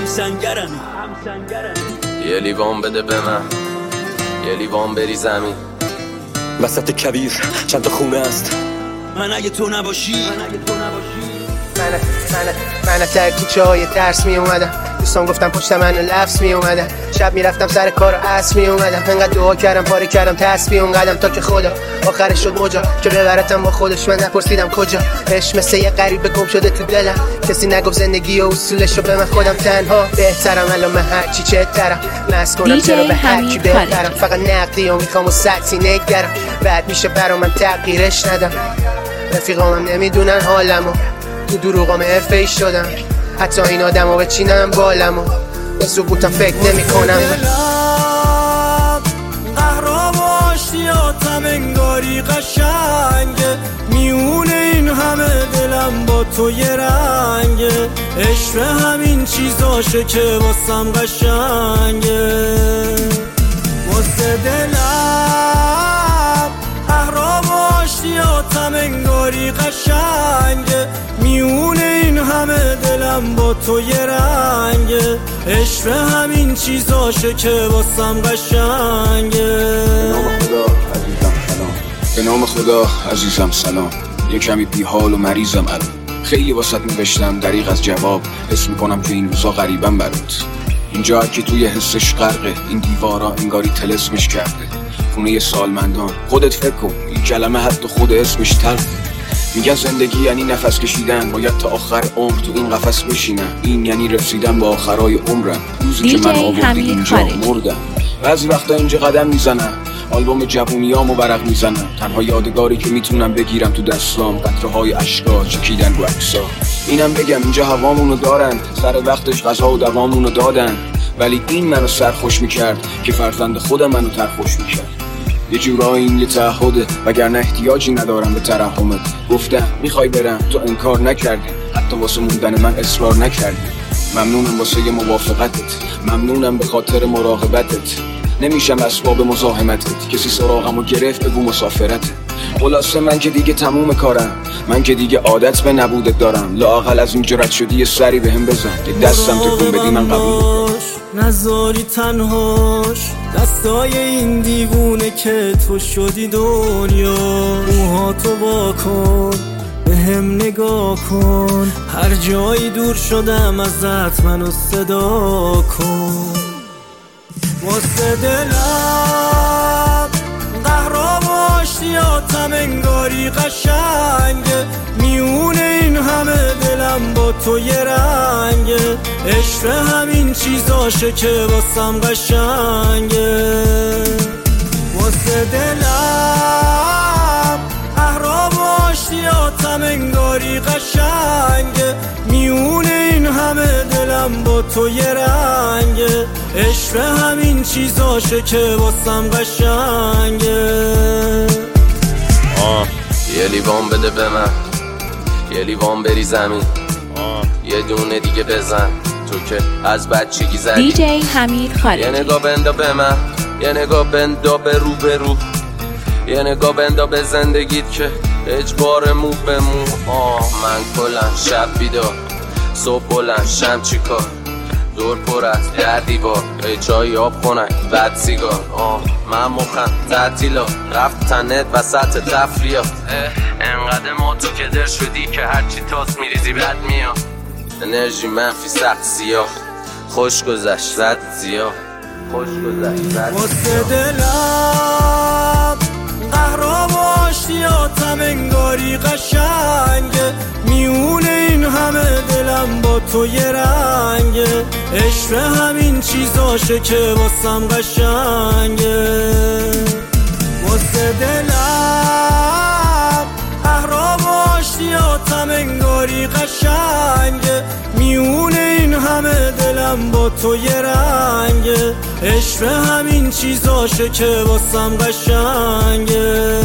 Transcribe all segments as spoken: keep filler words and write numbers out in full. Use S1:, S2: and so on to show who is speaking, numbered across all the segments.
S1: سنگرم
S2: یه لیوان بده به من، یه لیوان بری زمین.
S3: وسط کویر چند تا خونه است.
S1: من اگه تو نباشی من اگه تو نباشی
S4: من من من تر کوچه های درس می اومدم. دوستان گفتم پشت من لفظ می اومدم. شب میرفتم سر کار و عصر می اومدم. انقدر دعا کردم پاره کردم تسبیح اون قدم تا که خدا آخرش شد مجا که ببرتم با خودش. من نپرسیدم کجا. عشق مثل یه غریبه گم شده تو دلم. کسی نگفت زندگی و اصولش رو به من خودم تنها بهترم. الان من هرچی چهترم نس کنم چرا به هرکی بهترم. فقط نقدی و میخوام و سطحی نگرم. بعد میشه برا من تغییرش ندم. رفیقامم نمیدونن حالمو تو دروغام حرفه‌ای شدم. حتی این آدم ها بچینم بالمو به سکوتم فکر نمی کنم.
S5: قهرام و اشتیاتم انگاری قشنگه. میونه این همه دلم با تو یه رنگه. عشق همین چیزاشه که واسم قشنگه. واسه دلم قهرام و اشتیاتم انگاری قشنگه. میونه این همه دلم با تو یه رنگه. عشق همین چیزاشه که واسم قشنگه.
S6: به نام خدا عزیزم سلام. یه کمی بیحال و مریضم الان. خیلی واسط نوشتم دریغ از جواب. حس میکنم که این روزا غریبم برات. اینجا که توی حسش غرقه. این دیوارا انگاری طلسمش کرده. خونه سالمندان. خودت فکر کن این کلمه حتی خود اسمش تلخ. میگن زندگی یعنی نفس کشیدن. باید تا آخر عمر تو این قفس بشینم. این یعنی رسیدن به آخرای عمرم. روزی که من آوردی اینجا مردم. بعضی وقتا اینجا قدم میزنم. آلبوم جوونیامو ورق میزنم. تنها یادگاری که میتونم بگیرم تو دستام قطره های اشکا چکیدن رو عکسا. اینم بگم اینجا هوامونو دارن. سر وقتش غذا و دوامونو دادن. ولی این منو سرخوش میکرد که فرزند خودم منو ترخوش میکرد. یه جورایی این یه تعهده وگرنه احتیاجی ندارم به ترحمت. گفتم میخوای برم تو انکار نکردی. حتی واسه موندن من اصرار نکردی. ممنونم واسه یه موافقتت. ممنونم به خاطر مراقبتت. نمیشم اسباب مزاحمتت. کسی سراغمو گرفت بگو مسافرته. خلاصه من که دیگه تموم کارم. من که دیگه عادت به نبودت دارم. لااقل از این جرات شدی یه سری بهم بزن. یه دستم تکون بدی من قبول
S5: نذاری تنهاش. دستای این دیوونه که تو شدی دنیا. موها تو با کن به هم نگاه کن. هر جایی دور شدم ازت منو صدا کن. واسه دلم قهرام و اشتیاتم انگاری قشنگه. میونه این همه دلم با تو یه رنگه. عشق همین چیزاشه که واسم قشنگه. واسه دلم قهرام و اشتیاتم انگاری قشنگه. میونه این همه دلم با تو یه رنگه. عشق همین چیزاشه که واسم قشنگه.
S2: آه یه لیوان بده به من، یه لیوان بری زمین. آه یه دونه دیگه بزن تو که از بچگی زدی.
S7: دی جی حمید خالقی.
S2: یه نگاه بندا به من، یه نگاه بندا به رو به رو. یه نگاه بندا به زندگیت که اجبار مو به مو. آه من کلن شب بیدار صبح بلند شم چی کار. دور پر از در دیوار ای چای آب خونک بد سیگار. آه من مخم تعطیلا رفت تنت وسط تفریات. انقدر ما تو که در شدی که هرچی تاس میریزی بد میاد. انرژی منفی سخت سیاه. خوش گذشت رد زیاه. خوش گذشت رد
S5: واسه دلم قهرام و اشتیاتم انگاری قشنگه. میونه این همه دلم با تو یه رنگه. عشق همین چیزاشه که واسم قشنگه. واسه دلم قهرام و اشتیاتم انگاری قشنگه. میونه این همه دلم با تو یه رنگه. عشق همین چیزاشه که واسم قشنگه.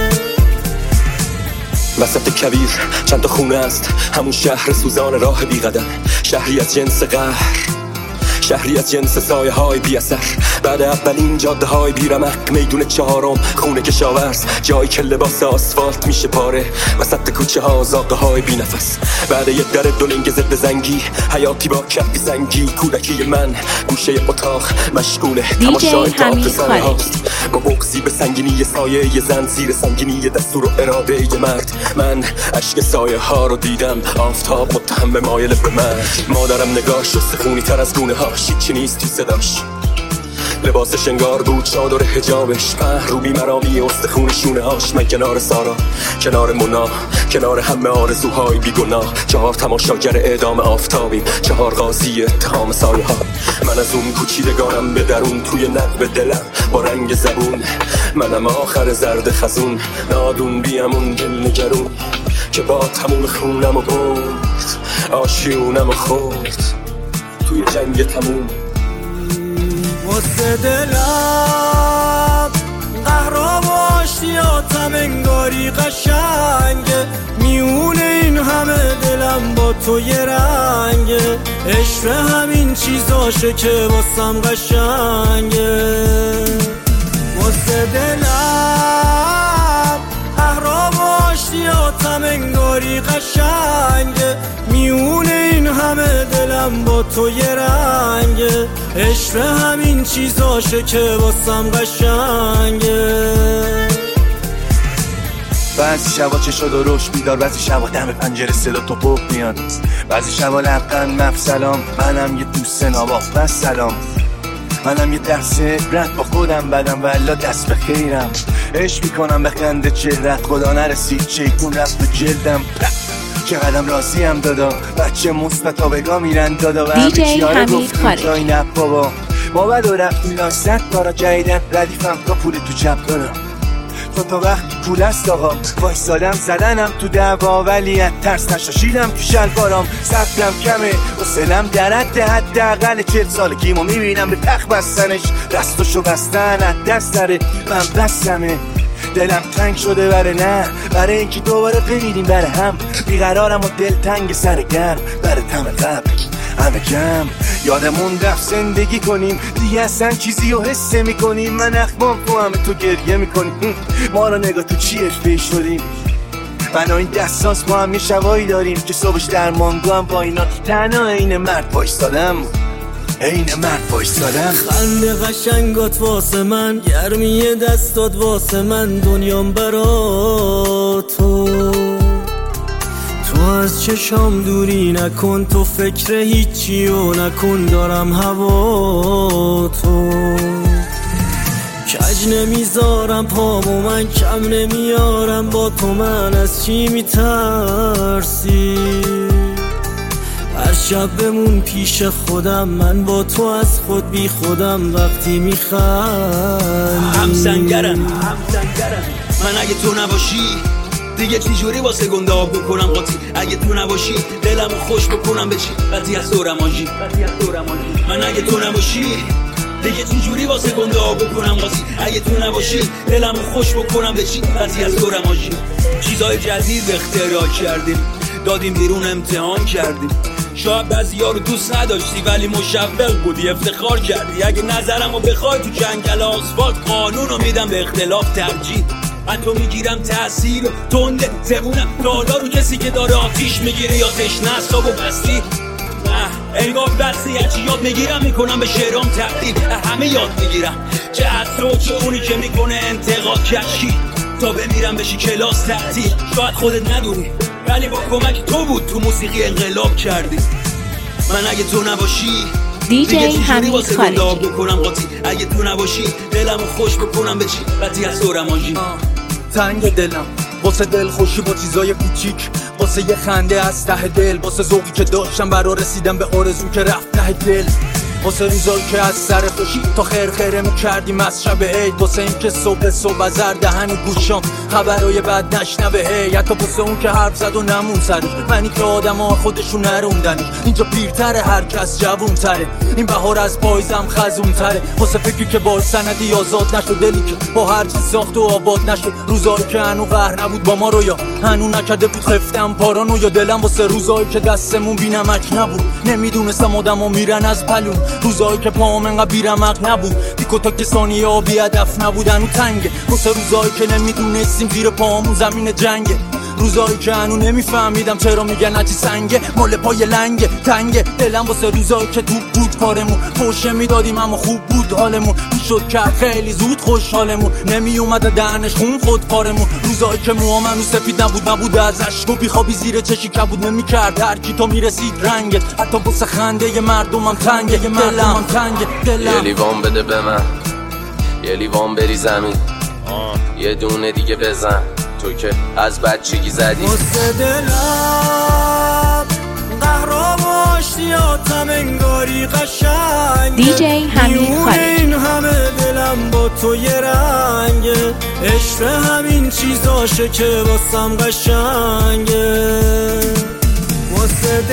S3: وسط کویر چند تا خونه است. همون شهر سوزان راه بی قدم. شهری از جنس قهر. شهری از جنس سایه های بی اثر. بعد اولین جاده های بی رمق، میدون چهارم خونه کشاورز، جایی که لباس آسفالت میشه پاره، وسط کوچه ها زاغه های بی نفس. بعد یه در دولنگ ضد زنگی، حیاتی با کفی زنگی، کودکی من گوشه اتاق مشغوله تماشای تاپ سایه هاست. با بغضی به سنگینی سایه یه زن، زیر سنگینی دستور و اراده یه مرد. من عشق سایه ها رو دیدم، آفتاب متهم به مایل به من. مادرم نگاش رو سخونی تر از گونه هاش، هیچی نیست تو صداش. لباسش انگار بود چادر حجابش، محروبی مرامی استخون شونه هاش. من کنار سارا، کنار مونا، کنار همه آرزوهای بیگناه. چهار تماشاگر اعدام آفتابیم، چهار قاضی اتهام سایه ها. من از اون کوچیدگانم به درون، توی نقب دلم با رنگ زبون. منم آخر زرد خزون، نادون بیامون دل نگرون، که با تموم خونم و برد آشیونم و خورد توی جنگ تموم.
S5: واسه دلم قهرا باشیاتم انگاری قشنگه، میونه این همه دلم با تو یه رنگه. عشق همین چیزاشه که واسم قشنگه. واسه دلم قهرا باشیاتم انگاری قشنگه، میونه این همه دلم با تو یه رنگه. عشق همین چیزاشه که واسم قشنگه.
S7: بعضی شبا چشا درشت بیدار، بعضی شبا دم پنجره صدا تو پپ میاد، بعضی شبا لبخند مف سلام. منم یه دوست ناباف بس سلام، منم یه درس عبرت با خودم بدم والا دست به خیرم. عشق میکنم به خنده چهرت، خدا نرسید چیکون رفت به جلدم. چقدرم راضیم دادا، بچه مثبت بگا میرن دادا. و همه چیاره گفتیم جای نب بابا، ما بد و رفتیم لاست کارا جایدن. ردیفم تا پول تو جب دارم، تو تا وقتی پول است آقا. وایسادم زدنم تو دعوا، ولی از ترس نشاشیدم تو شلوارام. صبرم کمه و سلم درد حداقل چهل سالگیمو میبینم به تخت بستنش. دستشو بستن از دست داره، من بستمه. دلم تنگ شده بره نه، برای اینکه دوباره ببینیم بره هم. بیقرارم و دل تنگ سر گرم، بره تم قبل همه کم. یادمون رفت زندگی کنیم، دیگه اصلا چیزی رو حسه میکنیم. من اخمام تو همه تو گریه میکنیم، ما رو نگاه تو چی افته شدیم. من و این دستاس با هم یه شبایی داریم که صبحش در ماندو هم با اینا تنها این مرد بایستادم. این مرد بایستادم.
S5: خنده قشنگات واسه من، گرمی دستات واسه من، دنیام برا تو. تو از چشام دوری نکن، تو فکر هیچی و نکن، دارم هوا تو. کج نمیذارم پامو من، کم نمیارم با تو. من از چی میترسی؟ هر شب بمون پیش خودم، من با تو از خود بی خودم. وقتی میخندی
S1: هم سنگرم من، اگه تو نباشی دیگه چی جوری واسه گنده آب بکنم قاطی. اگه تو نباشی دلمو خوش بکنم به چی؟ قطعی از دورم آجی. من اگه تو نباشی دیگه چی جوری واسه گنده آب بکنم قاطی. اگه تو نباشی دلمو خوش بکنم به چی؟ قطعی از دورم آجی. چیزای جدید اختراع کردیم، دادیم بیرون امتحان کردیم. شاید بعضی ها رو دوست نداشتی ولی مشوق بودی، افتخار کردی. اگه نظرمو بخوای تو جنگل آسفالت، قانون رو میدم به اختلاف ترجیح. حتی میگیرم تأثیر تنده زبونم دادا رو کسی که داره آتیش میگیره یا تشنه اصاب و بستی. انگار بستی هرچی یاد میگیرم میکنم به شعرام تبدیل. همه یاد میگیرم چه از تو چه اونی که میکنه انتقاد کشی. تا بمیرم بشی کلاس تعطیل. شاید خودت ندونی ولی با کمک تو بود تو موسیقی انقلاب کردی. من اگه تو نباشی
S8: دیجی همین خارجی
S1: بکنم قاطی. اگه تو نباشی دلمو خوش بکنم به چی؟ قطعی از دورم آجی.
S9: تنگ دلم واسه دل خوشی با چیزای کوچیک، واسه یه خنده از ته دل، واسه ذوقی که داشتم برا رسیدم به آرزو که رفت ته دل، واسه روزایی که از سر خوشی تا خیر خیره میکردیم از شب عید، واسه این که صبح صبح زر دهن و گوشام خبرای بد نشنوه هی، حتی واسه اون که حرف زد و نمون سرش، منی که آدم ها خودشون نروندنش، اینجا پیرتره هر کس جوون تره، این بهار از پایزم خزون تره، واسه فکری که با سندی آزاد نشد، دلی که با هر چیز ساخت و آباد نشد، روزایی که هنو قهر نبود با ما رو یا هنو نکرده بود خفتم پارانو، یا دلم واسه روزایی که دستمون بی نمک نبود، نمیدونستم آدم ها میرن از پلون، روزایی که پام انقدر بیرمق نبود دیکو تا که ثانیه ها بی هدف نبودن و تنگه واسه روزایی که نمیدونستیم زیر پامون زمین جنگه روزایی که هنو نمیفهمیدم چرا میگن هرچی سنگه مال پای لنگه تنگه دلم واسه روزایی که تو بود کارمون پوشه میدادیم اما خوب بود حالمون میشد کرد خیلی زود خوشحالمون نمی اومده دهنش خون خود کارمون روزایی که موام هنو سفید نبود نبود از عشق و بیخوابی زیر چشی کبود نمیکرد هر کی تا میرسید رنگه حتی واسه خنده ی مردمم تنگه دلم تنگه دلم
S2: یه لیوان بده به من یه لیوان بری زمین یه دونه دیگه بزن تو که از بچگی زدی
S5: واسه دلم قهرام و اشتیاطم انگاری قشنگ
S8: دی جی حمید خالقی
S5: این همه دلم با تو یه رنگه عشق همین چیزاشه که واسم قشنگه واسه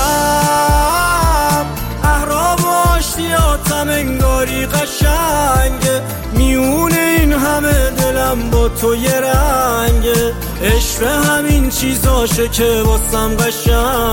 S5: دلم قهرام و اشتیاطم انگاری قشنگه میونه این همه دلم با تو یه رنگه عشق همین چیزاشه که واسم قشنگه